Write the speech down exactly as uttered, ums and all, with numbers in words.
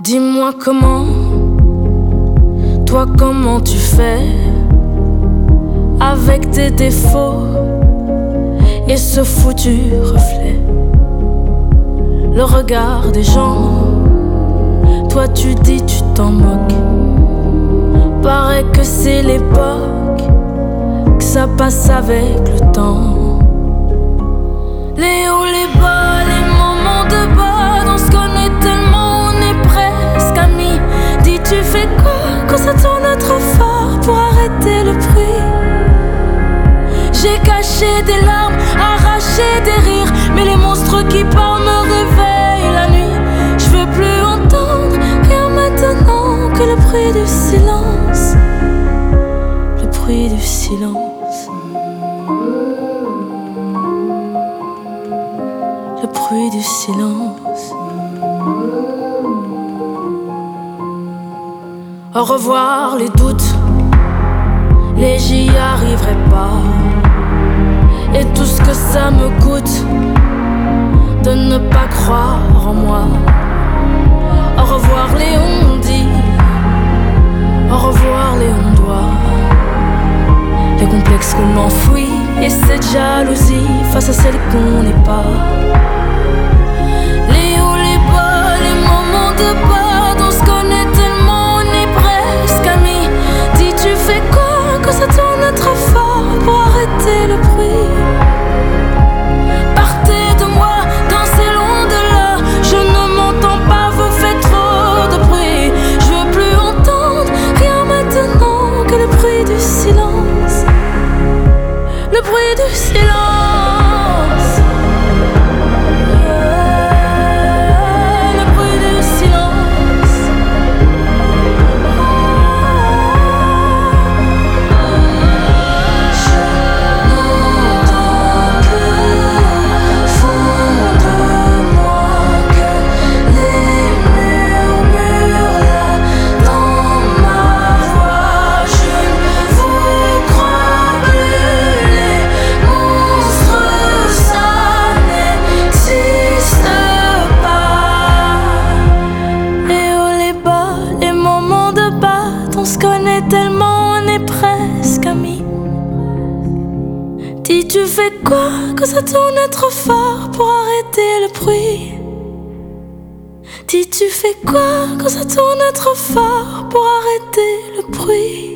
Dis-moi comment, toi comment tu fais avec tes défauts et ce foutu reflet. Le regard des gens, toi tu dis tu t'en moques. Paraît que c'est l'époque, que ça passe avec le temps. Les hauts, les bas, les moments de bas, on se connaît tellement, on est presque amis. Dis tu fais quoi quand ça tourne trop fort pour arrêter le bruit? J'ai caché des larmes, arraché des rires, mais les monstres qui parlent me réveillent la nuit. Je veux plus entendre rien maintenant que le bruit du silence. Le bruit du silence. Le bruit du silence. Au revoir les doutes, les j'y arriverai pas. Et tout ce que ça me coûte de ne pas croire en moi. Au revoir les on-dit, au revoir les on-doit. Les complexes qu'on enfouit et cette jalousie face à celle qu'on n'est pas. Les hauts, les bas, les moments de bas, on se connaît tellement, on est presque amis. Dis tu fais quoi quand ça tourne trop fort pour arrêter le bruit? Partez de moi, dansez loin de là. Je ne m'entends pas, vous faites trop de bruit. Je veux plus entendre rien maintenant que le bruit du silence. Le bruit du silence. On se connaît tellement, on est presque amis. Dis tu fais quoi quand ça tourne trop fort pour arrêter le bruit? Dis tu fais quoi quand ça tourne trop fort pour arrêter le bruit?